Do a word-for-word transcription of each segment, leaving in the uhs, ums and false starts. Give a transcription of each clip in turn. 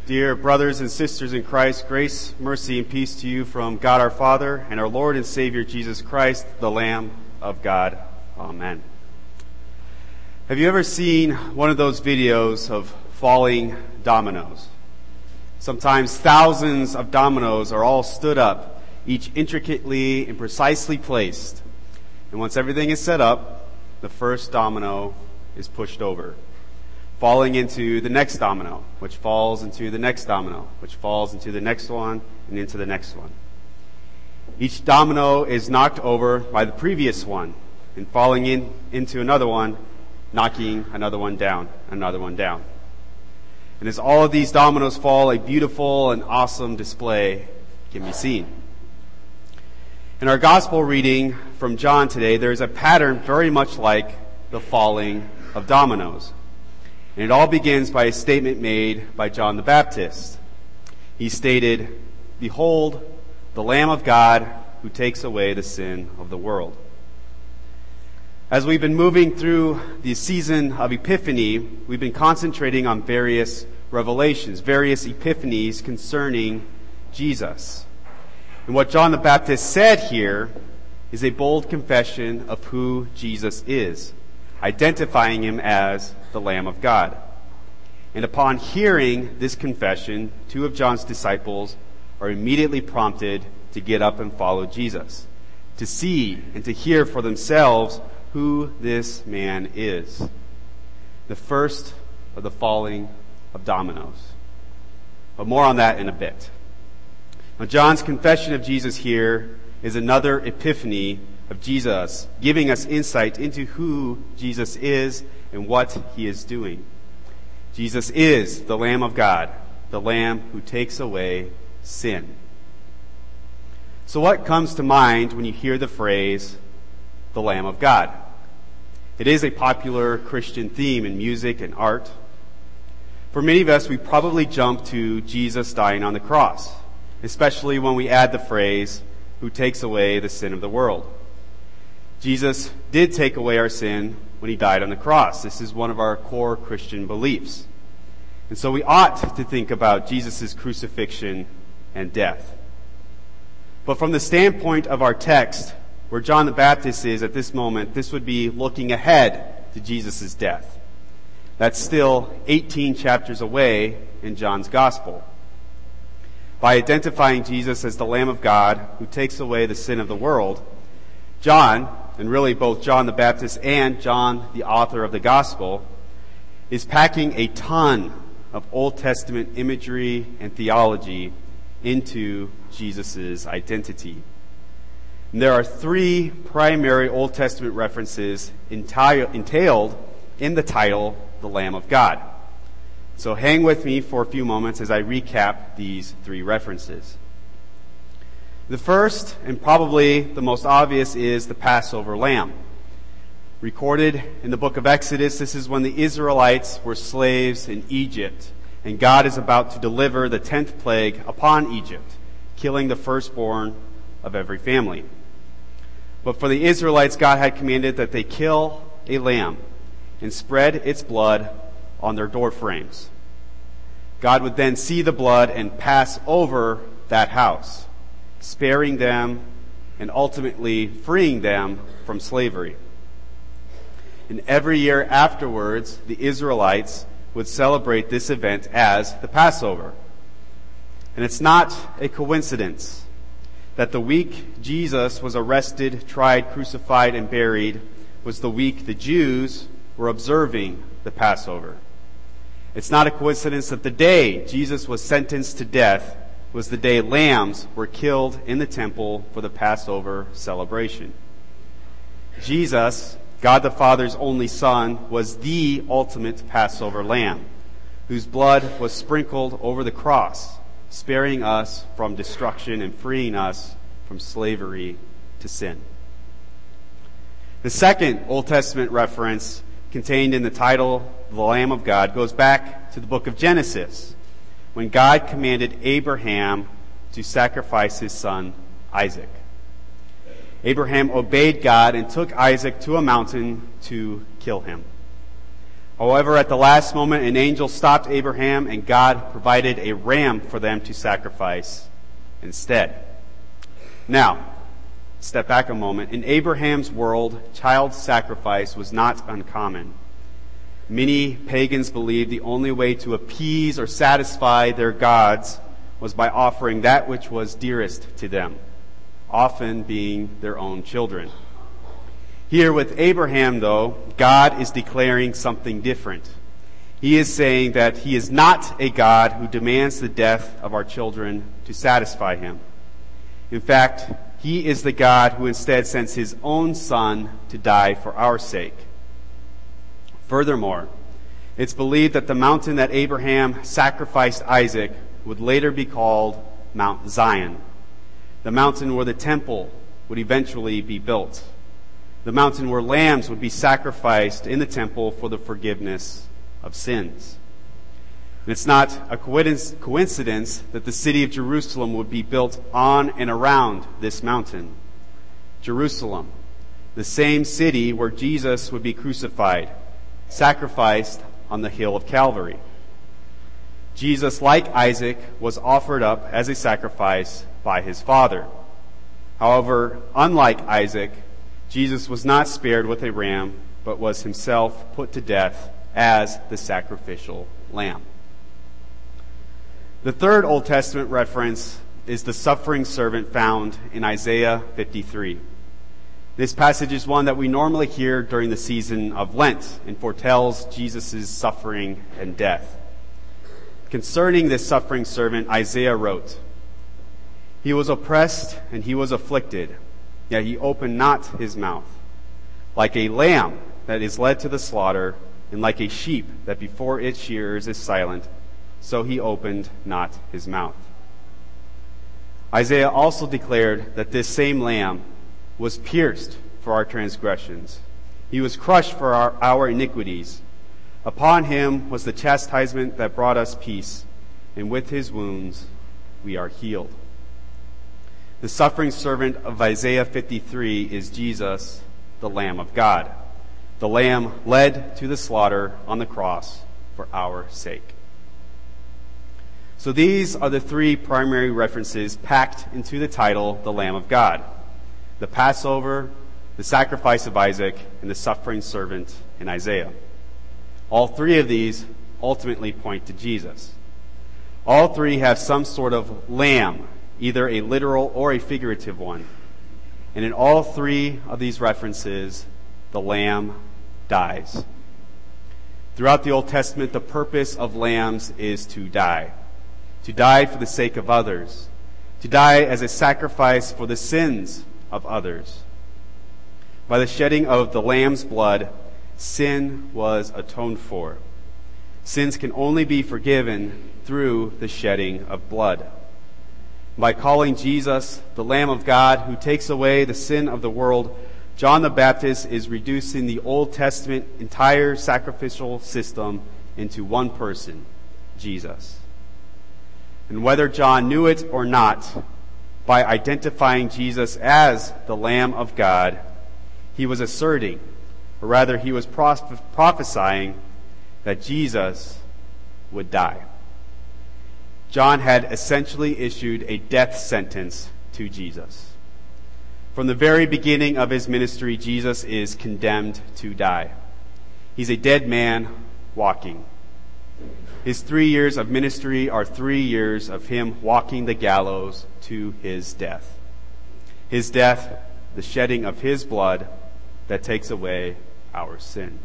Dear brothers and sisters in Christ, grace, mercy, and peace to you from God our Father and our Lord and Savior Jesus Christ, the Lamb of God. Amen. Have you ever seen one of those videos of falling dominoes? Sometimes thousands of dominoes are all stood up, each intricately and precisely placed. And once everything is set up, the first domino is pushed over, falling into the next domino, which falls into the next domino, which falls into the next one, and into the next one. Each domino is knocked over by the previous one, and falling in into another one, knocking another one down, another one down. And as all of these dominoes fall, a beautiful and awesome display can be seen. In our gospel reading from John today, there is a pattern very much like the falling of dominoes. And it all begins by a statement made by John the Baptist. He stated, "Behold, the Lamb of God who takes away the sin of the world." As we've been moving through the season of Epiphany, we've been concentrating on various revelations, various epiphanies concerning Jesus. And what John the Baptist said here is a bold confession of who Jesus is, identifying him as the Lamb of God. And upon hearing this confession, two of John's disciples are immediately prompted to get up and follow Jesus, to see and to hear for themselves who this man is. The first of the falling of dominoes. But more on that in a bit. Now, John's confession of Jesus here is another epiphany of Jesus, giving us insight into who Jesus is and what he is doing. Jesus is the Lamb of God, the Lamb who takes away sin. So what comes to mind when you hear the phrase, the Lamb of God? It is a popular Christian theme in music and art. For many of us, we probably jump to Jesus dying on the cross, especially when we add the phrase, who takes away the sin of the world. Jesus did take away our sin when he died on the cross. This is one of our core Christian beliefs. And so we ought to think about Jesus' crucifixion and death. But from the standpoint of our text, where John the Baptist is at this moment, this would be looking ahead to Jesus' death. That's still eighteen chapters away in John's Gospel. By identifying Jesus as the Lamb of God who takes away the sin of the world, John, and really both John the Baptist and John, the author of the Gospel, is packing a ton of Old Testament imagery and theology into Jesus' identity. And there are three primary Old Testament references entailed in the title, the Lamb of God. So hang with me for a few moments as I recap these three references. The first, and probably the most obvious, is the Passover lamb. Recorded in the book of Exodus, this is when the Israelites were slaves in Egypt, and God is about to deliver the tenth plague upon Egypt, killing the firstborn of every family. But for the Israelites, God had commanded that they kill a lamb and spread its blood on their door frames. God would then see the blood and pass over that house, sparing them and ultimately freeing them from slavery. And every year afterwards, the Israelites would celebrate this event as the Passover. And it's not a coincidence that the week Jesus was arrested, tried, crucified, and buried was the week the Jews were observing the Passover. It's not a coincidence that the day Jesus was sentenced to death was the day lambs were killed in the temple for the Passover celebration. Jesus, God the Father's only Son, was the ultimate Passover lamb, whose blood was sprinkled over the cross, sparing us from destruction and freeing us from slavery to sin. The second Old Testament reference contained in the title, the Lamb of God, goes back to the book of Genesis, when God commanded Abraham to sacrifice his son Isaac. Abraham obeyed God and took Isaac to a mountain to kill him. However, at the last moment, an angel stopped Abraham, and God provided a ram for them to sacrifice instead. Now, step back a moment. In Abraham's world, child sacrifice was not uncommon. Many pagans believed the only way to appease or satisfy their gods was by offering that which was dearest to them, often being their own children. Here with Abraham, though, God is declaring something different. He is saying that he is not a God who demands the death of our children to satisfy him. In fact, he is the God who instead sends his own son to die for our sake. Furthermore, it's believed that the mountain that Abraham sacrificed Isaac would later be called Mount Zion, the mountain where the temple would eventually be built, the mountain where lambs would be sacrificed in the temple for the forgiveness of sins. And it's not a coincidence that the city of Jerusalem would be built on and around this mountain. Jerusalem, the same city where Jesus would be crucified, sacrificed on the hill of Calvary. Jesus, like Isaac, was offered up as a sacrifice by his Father. However, unlike Isaac, Jesus was not spared with a ram, but was himself put to death as the sacrificial lamb. The third Old Testament reference is the suffering servant found in Isaiah fifty-three. This passage is one that we normally hear during the season of Lent and foretells Jesus' suffering and death. Concerning this suffering servant, Isaiah wrote, "He was oppressed and he was afflicted, yet he opened not his mouth. Like a lamb that is led to the slaughter, and like a sheep that before its shearers is silent, so he opened not his mouth." Isaiah also declared that this same lamb was pierced for our transgressions. He was crushed for our, our iniquities. Upon him was the chastisement that brought us peace, and with his wounds we are healed. The suffering servant of Isaiah fifty-three is Jesus, the Lamb of God, the Lamb led to the slaughter on the cross for our sake. So these are the three primary references packed into the title, the Lamb of God: the Passover, the sacrifice of Isaac, and the suffering servant in Isaiah. All three of these ultimately point to Jesus. All three have some sort of lamb, either a literal or a figurative one. And in all three of these references, the lamb dies. Throughout the Old Testament, the purpose of lambs is to die. To die for the sake of others. To die as a sacrifice for the sins of others. By the shedding of the lamb's blood, sin was atoned for. Sins can only be forgiven through the shedding of blood. By calling Jesus the Lamb of God who takes away the sin of the world, John the Baptist is reducing the Old Testament entire sacrificial system into one person, Jesus. And whether John knew it or not, by identifying Jesus as the Lamb of God, he was asserting, or rather he was prophesying, that Jesus would die. John had essentially issued a death sentence to Jesus. From the very beginning of his ministry, Jesus is condemned to die. He's a dead man walking. His three years of ministry are three years of him walking the gallows to his death. His death, the shedding of his blood that takes away our sin.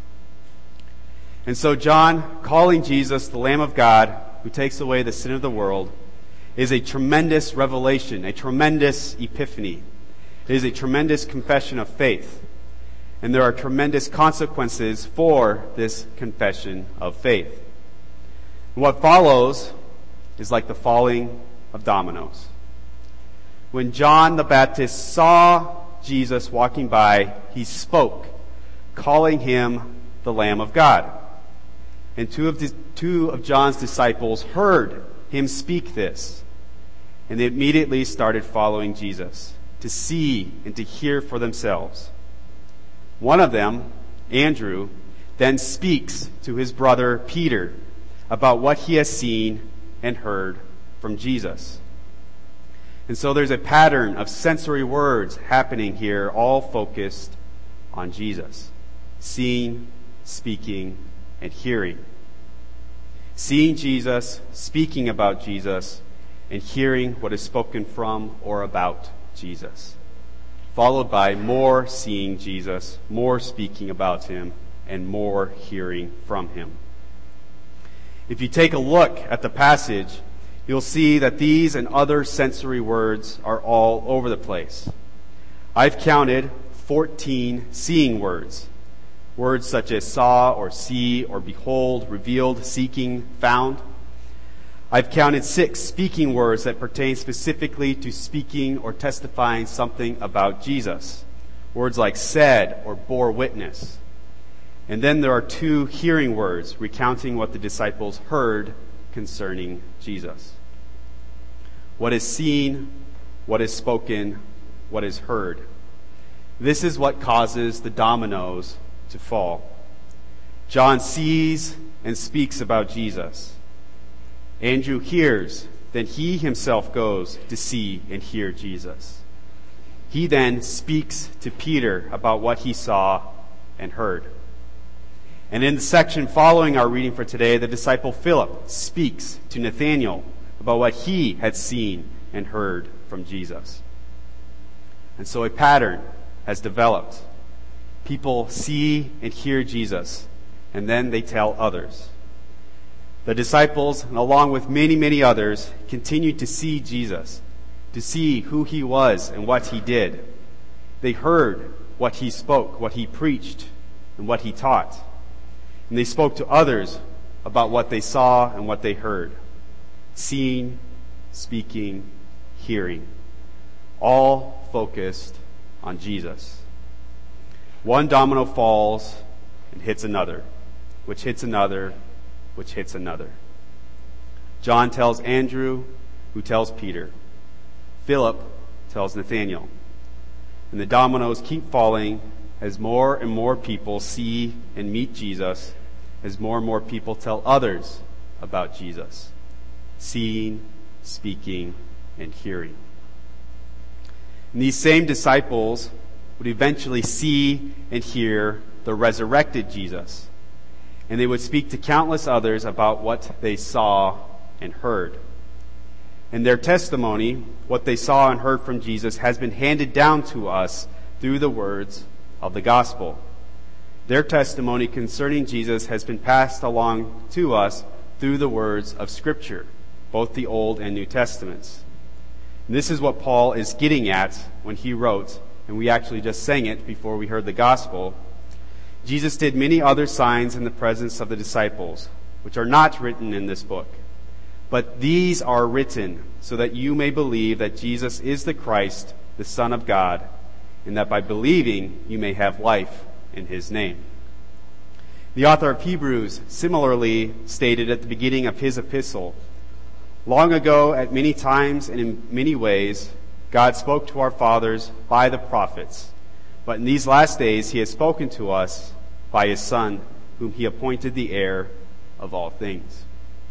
And so John, calling Jesus the Lamb of God who takes away the sin of the world, is a tremendous revelation, a tremendous epiphany. It is a tremendous confession of faith. And there are tremendous consequences for this confession of faith. What follows is like the falling of dominoes. When John the Baptist saw Jesus walking by, he spoke, calling him the Lamb of God. And two of, the, two of John's disciples heard him speak this. And they immediately started following Jesus to see and to hear for themselves. One of them, Andrew, then speaks to his brother Peter about what he has seen and heard from Jesus. And so there's a pattern of sensory words happening here, all focused on Jesus. Seeing, speaking, and hearing. Seeing Jesus, speaking about Jesus, and hearing what is spoken from or about Jesus. Followed by more seeing Jesus, more speaking about him, and more hearing from him. If you take a look at the passage, you'll see that these and other sensory words are all over the place. I've counted fourteen seeing words. Words such as saw or see or behold, revealed, seeking, found. I've counted six speaking words that pertain specifically to speaking or testifying something about Jesus. Words like said or bore witness. And then there are two hearing words recounting what the disciples heard concerning Jesus. What is seen, what is spoken, what is heard. This is what causes the dominoes to fall. John sees and speaks about Jesus. Andrew hears, then he himself goes to see and hear Jesus. He then speaks to Peter about what he saw and heard. And in the section following our reading for today, the disciple Philip speaks to Nathanael about what he had seen and heard from Jesus. And so a pattern has developed. People see and hear Jesus, and then they tell others. The disciples, along with many, many others, continued to see Jesus, to see who he was and what he did. They heard what he spoke, what he preached, and what he taught. And they spoke to others about what they saw and what they heard. Seeing, speaking, hearing. All focused on Jesus. One domino falls and hits another, which hits another, which hits another. John tells Andrew, who tells Peter. Philip tells Nathanael. And the dominoes keep falling as more and more people see and meet Jesus, as more and more people tell others about Jesus. Seeing, speaking, and hearing. And these same disciples would eventually see and hear the resurrected Jesus. And they would speak to countless others about what they saw and heard. And their testimony, what they saw and heard from Jesus, has been handed down to us through the words of the gospel. Their testimony concerning Jesus has been passed along to us through the words of Scripture, both the Old and New Testaments. And this is what Paul is getting at when he wrote, and we actually just sang it before we heard the gospel. Jesus did many other signs in the presence of the disciples, which are not written in this book. But these are written so that you may believe that Jesus is the Christ, the Son of God, and that by believing you may have life in his name. The author of Hebrews similarly stated at the beginning of his epistle, long ago, at many times and in many ways, God spoke to our fathers by the prophets. But in these last days he has spoken to us by his Son, whom he appointed the heir of all things.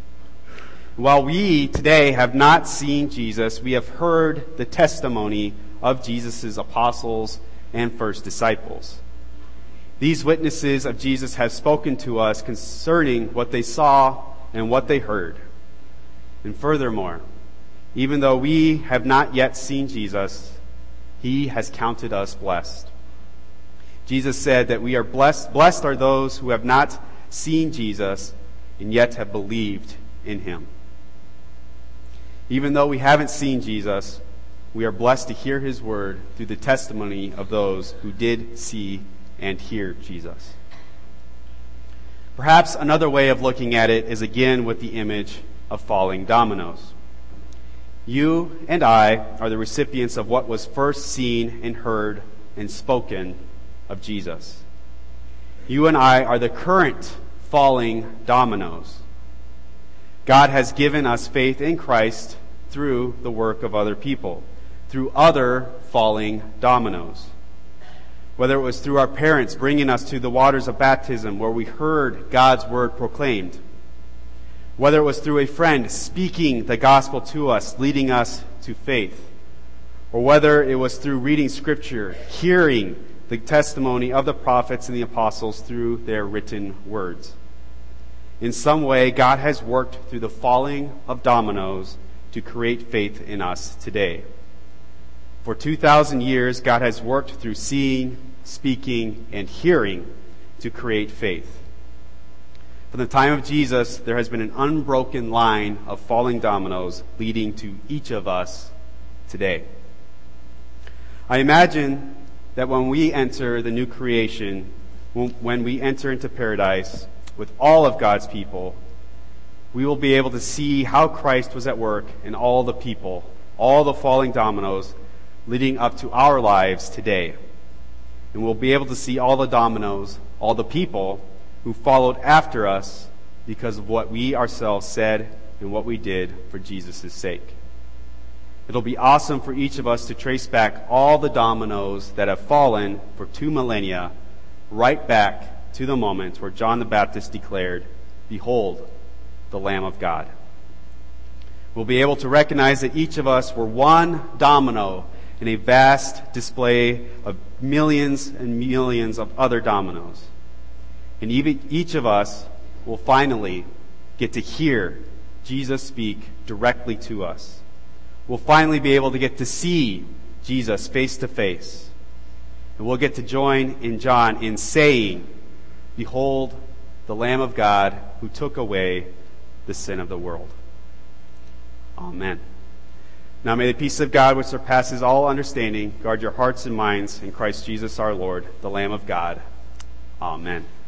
While we today have not seen Jesus, we have heard the testimony of Jesus' apostles and first disciples. These witnesses of Jesus have spoken to us concerning what they saw and what they heard. And furthermore, even though we have not yet seen Jesus, he has counted us blessed. Jesus said that we are blessed. Blessed are those who have not seen Jesus and yet have believed in him. Even though we haven't seen Jesus, we are blessed to hear his word through the testimony of those who did see and hear Jesus. Perhaps another way of looking at it is again with the image of falling dominoes. You and I are the recipients of what was first seen and heard and spoken of Jesus. You and I are the current falling dominoes. God has given us faith in Christ through the work of other people, through other falling dominoes. whether it was through our parents bringing us to the waters of baptism where we heard God's word proclaimed, whether it was through a friend speaking the gospel to us, leading us to faith, or whether it was through reading Scripture, hearing the testimony of the prophets and the apostles through their written words. In some way, God has worked through the falling of dominoes to create faith in us today. For two thousand years, God has worked through seeing, speaking, and hearing to create faith. From the time of Jesus, there has been an unbroken line of falling dominoes leading to each of us today. I imagine that when we enter the new creation, when we enter into paradise with all of God's people, we will be able to see how Christ was at work in all the people, all the falling dominoes leading up to our lives today. And we'll be able to see all the dominoes, all the people who followed after us because of what we ourselves said and what we did for Jesus' sake. It'll be awesome for each of us to trace back all the dominoes that have fallen for two millennia right back to the moment where John the Baptist declared, "Behold, the Lamb of God." We'll be able to recognize that each of us were one domino in a vast display of millions and millions of other dominoes. And each of us will finally get to hear Jesus speak directly to us. We'll finally be able to get to see Jesus face to face. And we'll get to join in John in saying, "Behold, the Lamb of God who took away the sin of the world." Amen. Now may the peace of God, which surpasses all understanding, guard your hearts and minds in Christ Jesus our Lord, the Lamb of God. Amen.